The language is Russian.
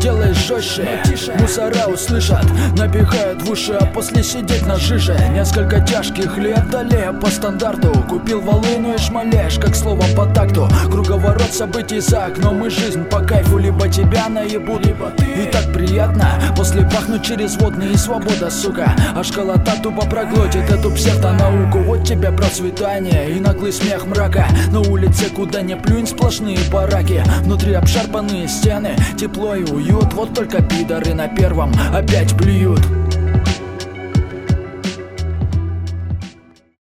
делай жестче. Мусора услышат, напихают в уши, а после сидеть на жиже. Несколько тяжких лет далее по стандарту. Купил волыну и шмалешь, как слово по такту. Круговорот событий за окном и жизнь по кайфу. Либо тебя наебут, либо ты. И так приятно после пахнуть через водные и свобода, сука. А школота тупо проглотит эту псевдонауку. Вот тебе процветание и наглый смех мрака. На улице куда не плюнь, сплошные бараки. Внутри обшарпанные стены, тепло и уют. Вот только пидоры на первом опять плюют.